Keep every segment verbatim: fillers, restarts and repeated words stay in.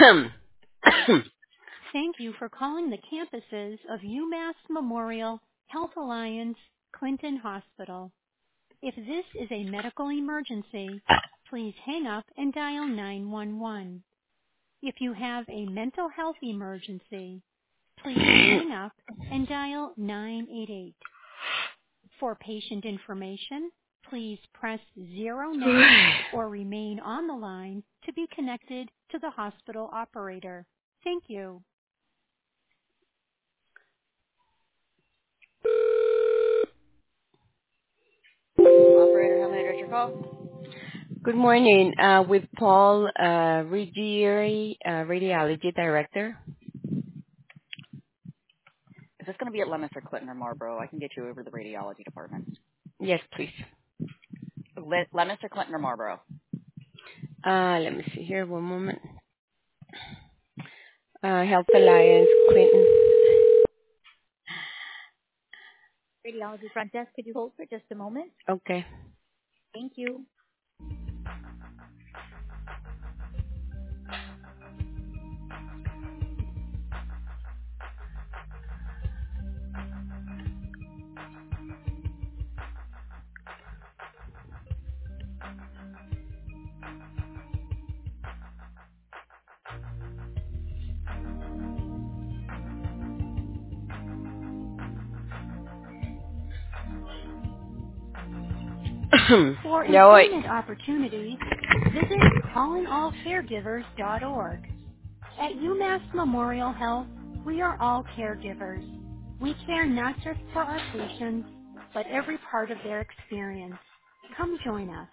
Thank you for calling the campuses of UMass Memorial Health Alliance Clinton Hospital. If this is a medical emergency, please hang up and dial nine one one. If you have a mental health emergency, please hang up and dial nine eight eight. For patient information, please press zero now or remain on the line to be connected to the hospital operator. Thank you. Operator, how may I direct your call? Good morning. Uh, with Paul uh, Ruggieri, uh, Radiology Director. Is this going to be at Leominster, Clinton, or Marlboro? I can get you over to the radiology department. Yes, please. Le- Leominster, Clinton, or Marlboro? Uh, let me see here. One moment. Uh, Health Alliance, Clinton. Radiology front desk, could you hold for just a moment? Okay. Thank you. For Yeah, wait. employment opportunities, visit calling all caregivers dot org. At UMass Memorial Health, we are all caregivers. We care not just for our patients, but every part of their experience. Come join us.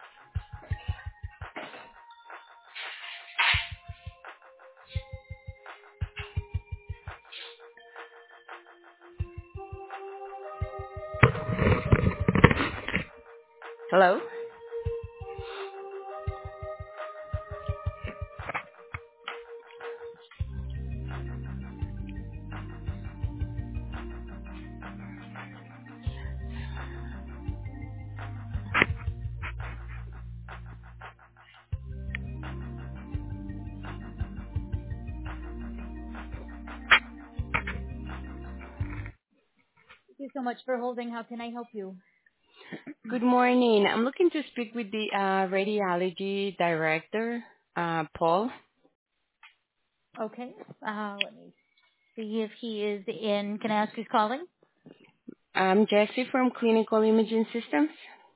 Hello? Thank you so much for holding. How can I help you? Good morning. I'm looking to speak with the uh, Radiology Director, uh, Paul. Okay. Uh, let me see if he is in. Can I ask who's calling? I'm Jessie from Clinical Imaging Systems.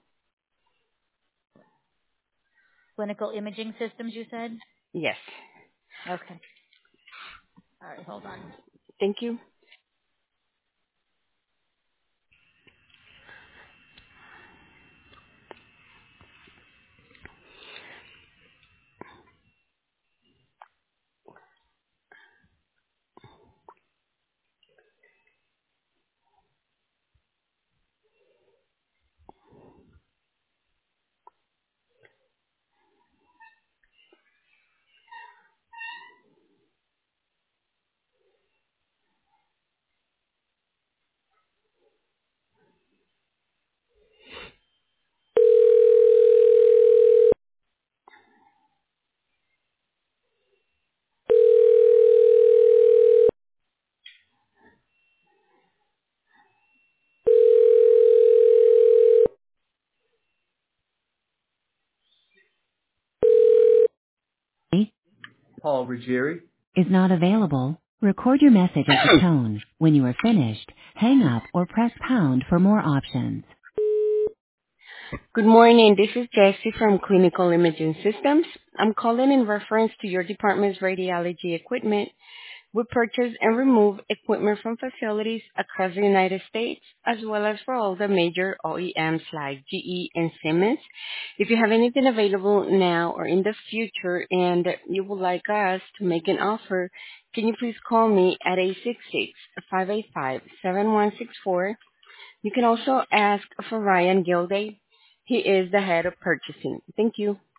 Clinical Imaging Systems, you said? Yes. Okay. All right, hold on. Thank you. Paul Ruggieri. Is not available. Record your message at the tone. When you are finished, hang up or press pound for more options. Good morning. This is Jessie from Clinical Imaging Systems. I'm calling in reference to your department's radiology equipment. We purchase and remove equipment from facilities across the United States, as well as for all the major O E Ms like G E and Siemens. If you have anything available now or in the future and you would like us to make an offer, can you please call me at eight six six, five eight five, seven one six four. You can also ask for Ryan Gilday. He is the head of purchasing. Thank you.